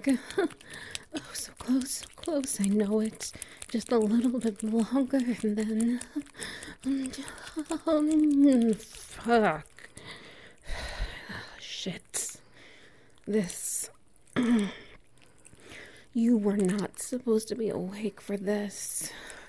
Oh, so close, so close. I know it's just a little bit longer, and then. Fuck. Shit. This. You were not supposed to be awake for this.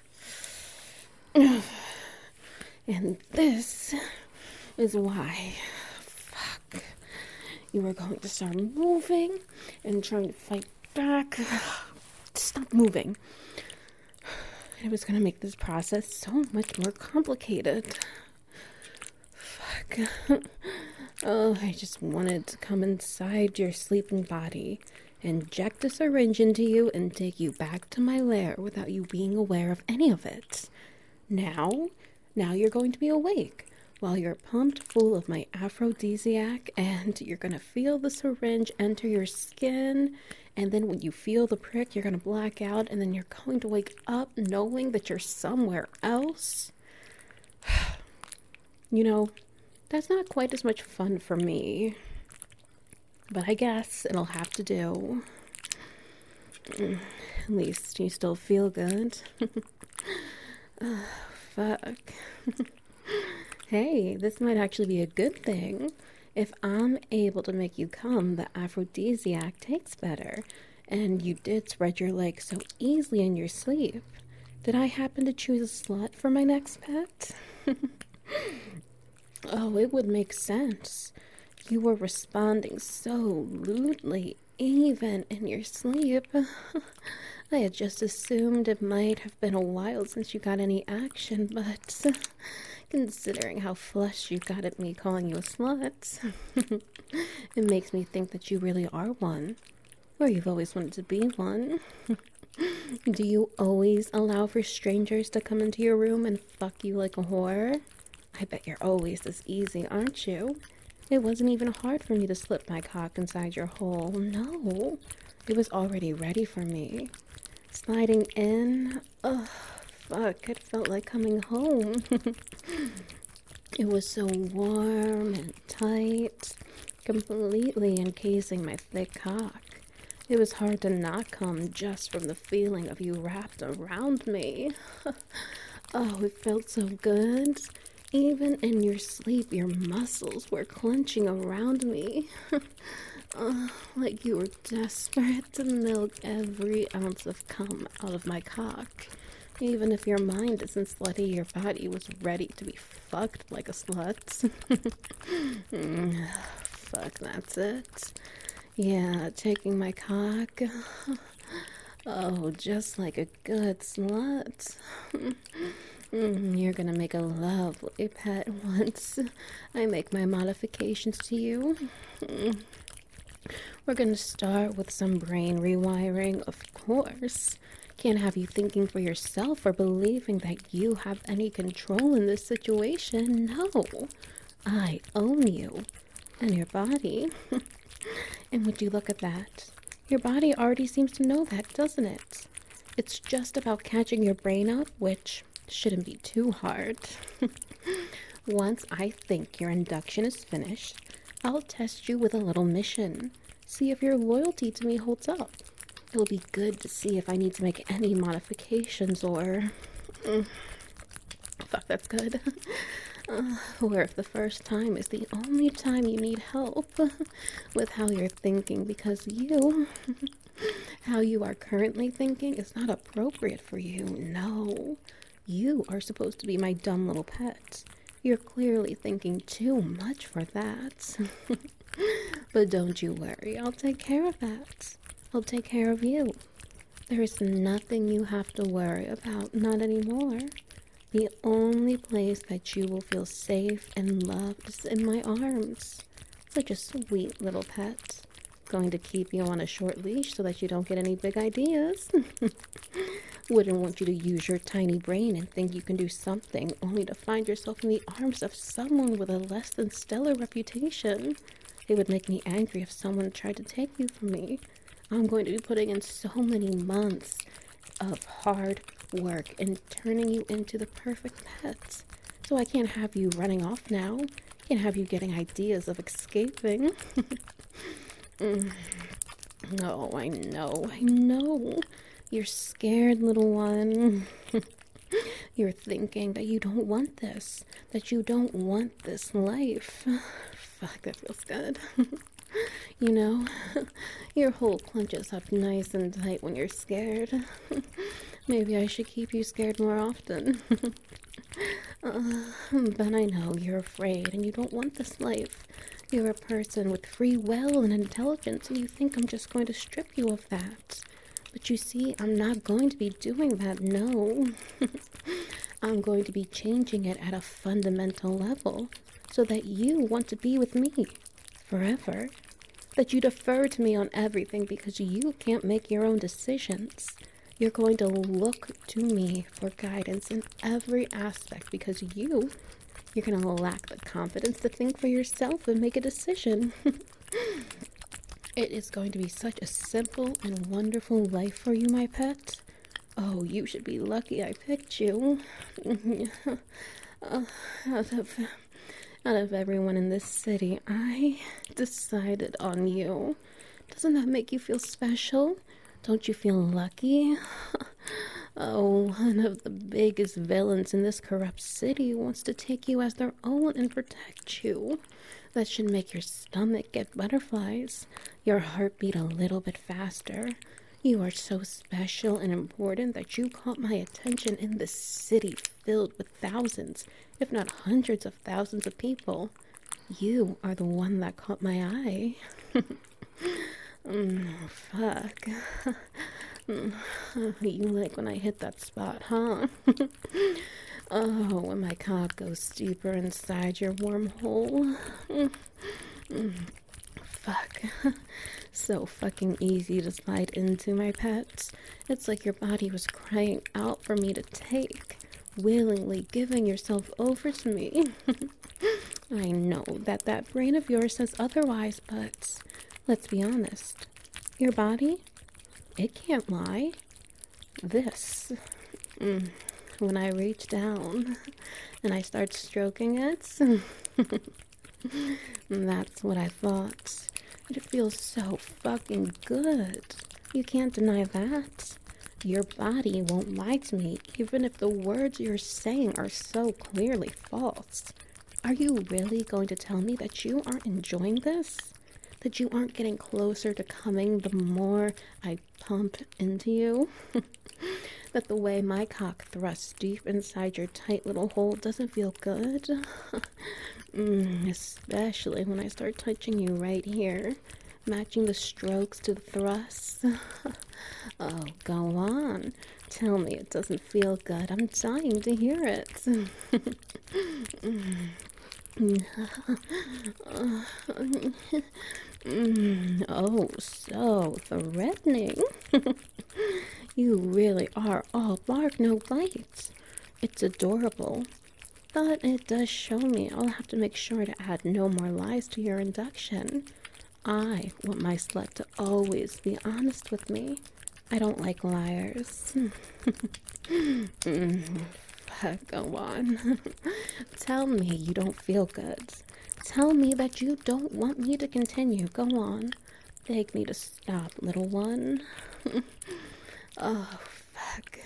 And this is why. Fuck. You were going to start moving and trying to fight back. Stop moving. It was going to make this process so much more complicated. Fuck. Oh, I just wanted to come inside your sleeping body, inject a syringe into you, and take you back to my lair without you being aware of any of it. Now you're going to be awake while you're pumped full of my aphrodisiac, and you're going to feel the syringe enter your skin, and then when you feel the prick, you're going to black out, and then you're going to wake up knowing that you're somewhere else. You know, that's not quite as much fun for me, but I guess it'll have to do. At least you still feel good. Fuck. Hey, this might actually be a good thing. If I'm able to make you come, the aphrodisiac tastes better. And you did spread your legs so easily in your sleep. Did I happen to choose a slut for my next pet? Oh, it would make sense. You were responding so lewdly, even in your sleep. I had just assumed it might have been a while since you got any action, but considering how flushed you got at me calling you a slut, it makes me think that you really are one, or you've always wanted to be one. Do you always allow for strangers to come into your room and fuck you like a whore? I bet you're always this easy, aren't you? It wasn't even hard for me to slip my cock inside your hole. No, it was already ready for me. Sliding in, ugh, fuck, it felt like coming home. It was so warm and tight, completely encasing my thick cock. It was hard to not come just from the feeling of you wrapped around me. Oh, it felt so good. Even in your sleep, your muscles were clenching around me. Like you were desperate to milk every ounce of cum out of my cock. Even if your mind isn't slutty, your body was ready to be fucked like a slut. Fuck, that's it. Yeah, taking my cock. Oh, just like a good slut. You're gonna make a lovely pet once I make my modifications to you. We're gonna start with some brain rewiring, of course. Can't have you thinking for yourself or believing that you have any control in this situation. No, I own you and your body. And would you look at that? Your body already seems to know that, doesn't it? It's just about catching your brain up, which shouldn't be too hard. Once I think your induction is finished, I'll test you with a little mission. See if your loyalty to me holds up. It'll be good to see if I need to make any modifications or... Fuck, that's good. Or if the first time is the only time you need help with how you're thinking, because how you are currently thinking is not appropriate for you. No, you are supposed to be my dumb little pet. You're clearly thinking too much for that. But don't you worry, I'll take care of that. I'll take care of you. There is nothing you have to worry about, not anymore. The only place that you will feel safe and loved is in my arms. Such a sweet little pet. Going to keep you on a short leash so that you don't get any big ideas. Wouldn't want you to use your tiny brain and think you can do something only to find yourself in the arms of someone with a less than stellar reputation. It would make me angry if someone tried to take you from me. I'm going to be putting in so many months of hard work and turning you into the perfect pet. So I can't have you running off now. Can't have you getting ideas of escaping. Oh, I know, I know. You're scared, little one. You're thinking that you don't want this, that you don't want this life. Fuck, that feels good. You know, your hole clenches up nice and tight when you're scared. Maybe I should keep you scared more often. But I know you're afraid and you don't want this life. You're a person with free will and intelligence, and you think I'm just going to strip you of that. But you see, I'm not going to be doing that, no. I'm going to be changing it at a fundamental level so that you want to be with me forever. That you defer to me on everything because you can't make your own decisions. You're going to look to me for guidance in every aspect because you're going to lack the confidence to think for yourself and make a decision. It is going to be such a simple and wonderful life for you, my pet. Oh, you should be lucky I picked you. Out of everyone in this city, I decided on you. Doesn't that make you feel special? Don't you feel lucky? Oh, one of the biggest villains in this corrupt city wants to take you as their own and protect you. That should make your stomach get butterflies, your heart beat a little bit faster. You are so special and important that you caught my attention in this city filled with thousands, if not hundreds of thousands of people. You are the one that caught my eye. Fuck. You like when I hit that spot, huh? Oh, when my cock goes deeper inside your wormhole. Fuck. So fucking easy to slide into, my pets. It's like your body was crying out for me to take, willingly giving yourself over to me. I know that brain of yours says otherwise, but let's be honest. Your body, it can't lie. This, when I reach down and I start stroking it, that's what I thought. It feels so fucking good. You can't deny that. Your body won't lie to me, even if the words you're saying are so clearly false. Are you really going to tell me that you aren't enjoying this? That you aren't getting closer to coming the more I pump into you? That the way my cock thrusts deep inside your tight little hole doesn't feel good? Especially when I start touching you right here, matching the strokes to the thrusts. Oh, go on. Tell me it doesn't feel good. I'm dying to hear it. Oh, so threatening. You really are all bark, no bite. It's adorable. But it does show me I'll have to make sure to add no more lies to your induction. I want my slut to always be honest with me. I don't like liars. Go on. Tell me you don't feel good. Tell me that you don't want me to continue. Go on. Beg me to stop, little one. Oh, fuck.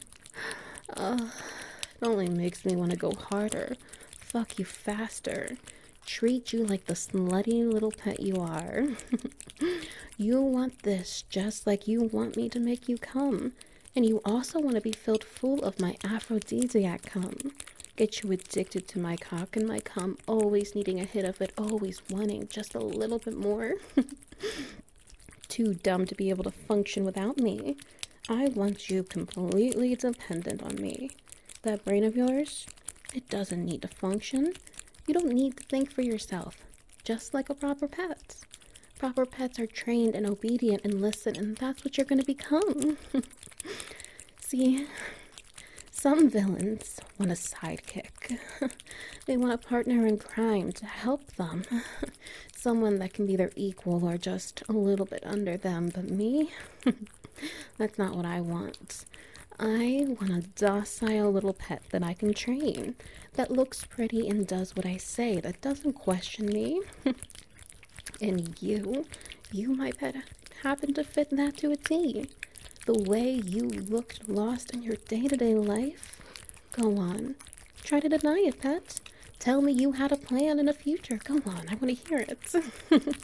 It only makes me want to go harder. Fuck you faster. Treat you like the slutty little pet you are. You want this just like you want me to make you come. And you also want to be filled full of my aphrodisiac cum. Get you addicted to my cock and my cum, always needing a hit of it, always wanting just a little bit more. Too dumb to be able to function without me. I want you completely dependent on me. That brain of yours, it doesn't need to function. You don't need to think for yourself, just like a proper pet. Proper pets are trained and obedient and listen, and that's what you're going to become. See, some villains want a sidekick. They want a partner in crime to help them. Someone that can be their equal or just a little bit under them, but me? That's not what I want. I want a docile little pet that I can train, that looks pretty and does what I say, that doesn't question me. And You, my pet, happen to fit that to a T. The way you looked lost in your day-to-day life. Go on. Try to deny it, pet. Tell me you had a plan in the future. Go on, I want to hear it.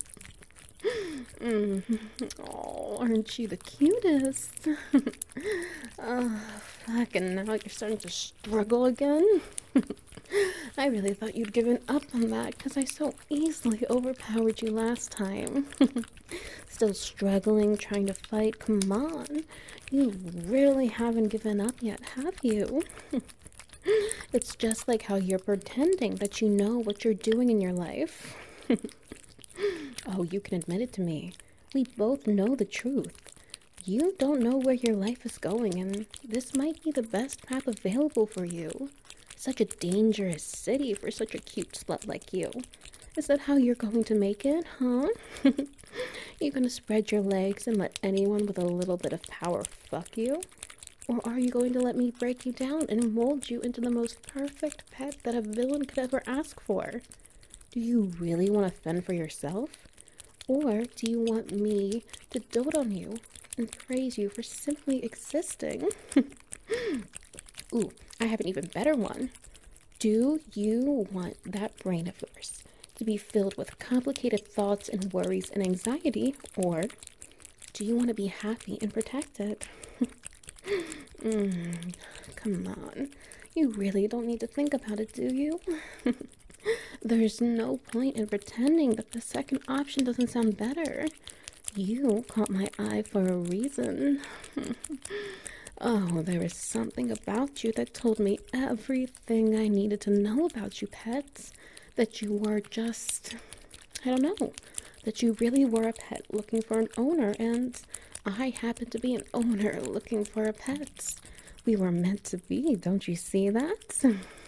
Oh, aren't you the cutest? Oh, fuck, and now you're starting to struggle again? I really thought you'd given up on that because I so easily overpowered you last time. Still struggling, trying to fight? Come on. You really haven't given up yet, have you? It's just like how you're pretending that you know what you're doing in your life. Oh, you can admit it to me. We both know the truth. You don't know where your life is going, and this might be the best path available for you. Such a dangerous city for such a cute slut like you. Is that how you're going to make it, huh? You gonna spread your legs and let anyone with a little bit of power fuck you? Or are you going to let me break you down and mold you into the most perfect pet that a villain could ever ask for? Do you really want to fend for yourself? Or do you want me to dote on you and praise you for simply existing? Ooh, I have an even better one. Do you want that brain of yours to be filled with complicated thoughts and worries and anxiety? Or do you want to be happy and protected? Come on. You really don't need to think about it, do you? There's no point in pretending that the second option doesn't sound better. You caught my eye for a reason. Oh, there is something about you that told me everything I needed to know about you, pets. That you were just, I don't know, that you really were a pet looking for an owner, and I happen to be an owner looking for a pet. We were meant to be, don't you see that?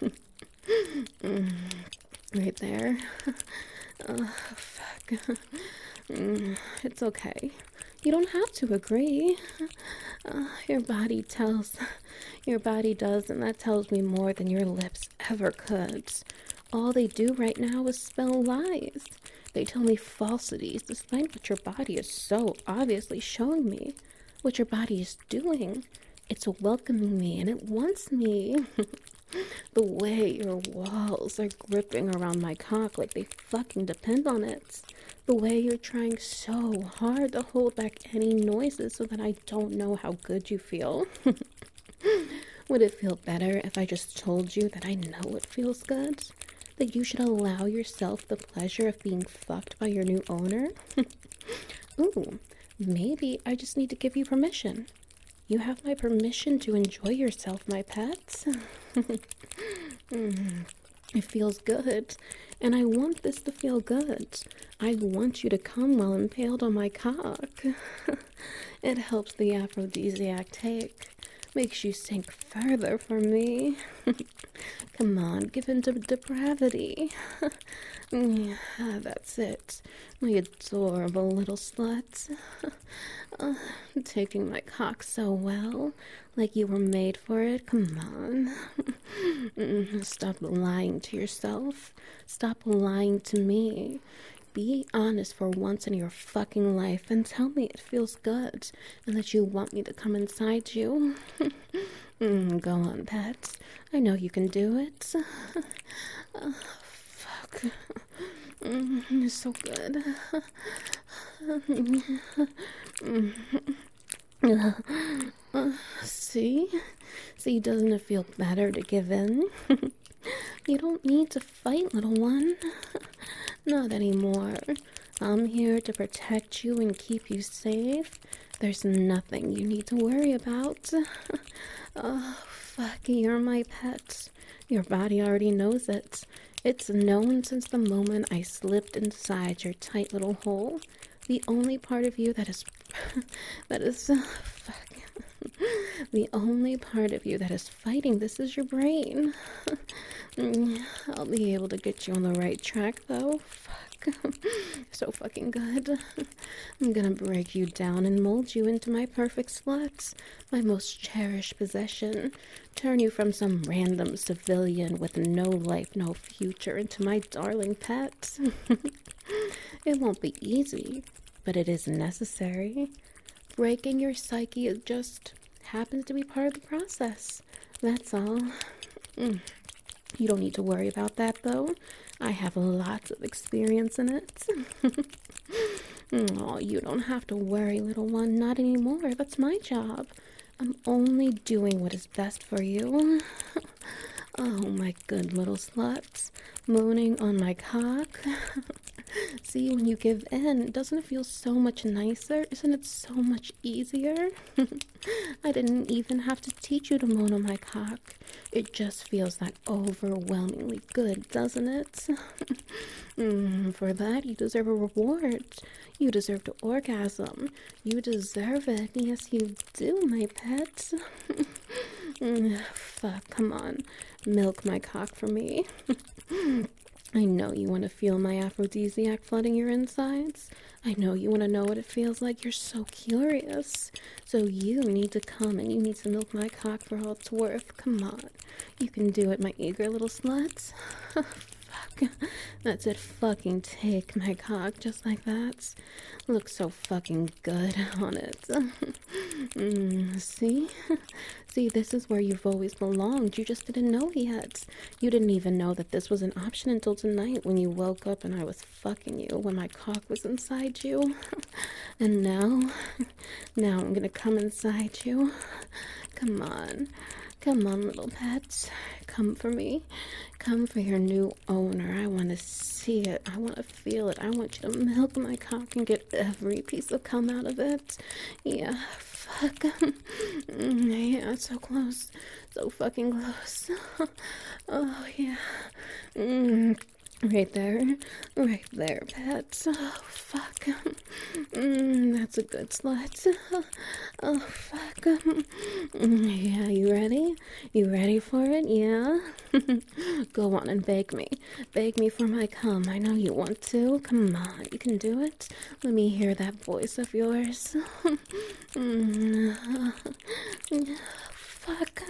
Right there. Oh, fuck. It's okay. You don't have to agree. Your body does, and that tells me more than your lips ever could. All they do right now is spell lies. They tell me falsities, despite what your body is so obviously showing me. What your body is doing. It's welcoming me, and it wants me. The way your walls are gripping around my cock like they fucking depend on it. The way you're trying so hard to hold back any noises so that I don't know how good you feel. Would it feel better if I just told you that I know it feels good? That you should allow yourself the pleasure of being fucked by your new owner? Ooh, maybe I just need to give you permission. You have my permission to enjoy yourself, my pets. It feels good, and I want this to feel good. I want you to come while impaled on my cock. It helps the aphrodisiac take. Makes you sink further for me. Come on, give in to depravity. Yeah, that's it. My adorable little slut. Taking my cock so well, like you were made for it. Come on. Stop lying to yourself. Stop lying to me. Be honest for once in your fucking life and tell me it feels good and that you want me to come inside you. Go on, pet. I know you can do it. Fuck. It's so good. See? See, doesn't it feel better to give in? You don't need to fight, little one. Not anymore. I'm here to protect you and keep you safe. There's nothing you need to worry about. Oh, fuck, you're my pet. Your body already knows it. It's known since the moment I slipped inside your tight little hole. The only part of you that is the only part of you that is fighting this is your brain. I'll be able to get you on the right track, though. Fuck. So fucking good. I'm gonna break you down and mold you into my perfect slut. My most cherished possession. Turn you from some random civilian with no life, no future into my darling pet. It won't be easy. but it is necessary. Breaking your psyche is just happens to be part of the process. That's all. You don't need to worry about that, though. I have lots of experience in it. Oh, you don't have to worry, little one. Not anymore. That's my job. I'm only doing what is best for you. Oh, my good little sluts. Mooning on my cock. See, when you give in, doesn't it feel so much nicer? Isn't it so much easier? I didn't even have to teach you to moan on my cock. It just feels that overwhelmingly good, doesn't it? For that, you deserve a reward. You deserve to orgasm. You deserve it. Yes, you do, my pet. Fuck, come on. Milk my cock for me. I know you want to feel my aphrodisiac flooding your insides. I know you want to know what it feels like. You're so curious. So you need to come and you need to milk my cock for all it's worth. Come on. You can do it, my eager little sluts. Fuck. That's it. Fucking take my cock just like that. Looks so fucking good on it. See? See, this is where you've always belonged. You just didn't know yet. You didn't even know that this was an option until tonight when you woke up and I was fucking you when my cock was inside you. And now I'm gonna come inside you. Come on. Come on, little pets. Come for me. Come for your new owner. I want to see it. I want to feel it. I want you to milk my cock and get every piece of cum out of it. Yeah, fuck. Yeah, so close. So fucking close. Oh, yeah. Right there, pets. Oh, fuck. That's a good slut. Oh, fuck. Yeah, you ready? You ready for it? Yeah? Go on and beg me. Beg me for my cum. I know you want to. Come on, you can do it. Let me hear that voice of yours. Fuck.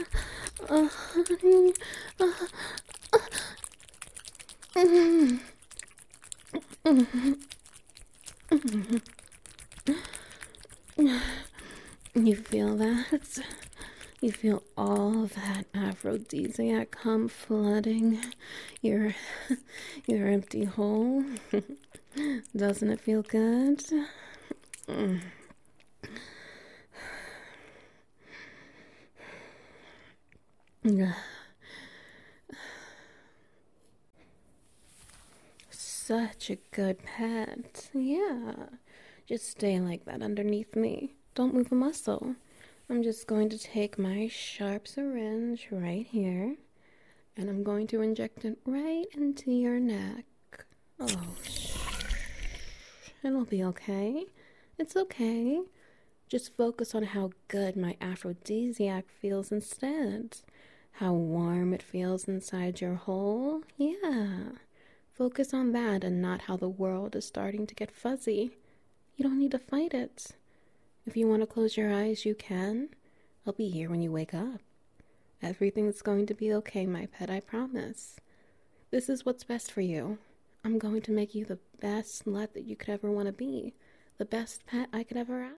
You feel that? You feel all that aphrodisiac cum flooding your empty hole? Doesn't it feel good? Such a good pet. Yeah. Just stay like that underneath me. Don't move a muscle. I'm just going to take my sharp syringe right here, and I'm going to inject it right into your neck. Oh, it'll be okay. It's okay. Just focus on how good my aphrodisiac feels instead. How warm it feels inside your hole. Yeah. Focus on that and not how the world is starting to get fuzzy. You don't need to fight it. If you want to close your eyes, you can. I'll be here when you wake up. Everything's going to be okay, my pet, I promise. This is what's best for you. I'm going to make you the best slut that you could ever want to be. The best pet I could ever ask.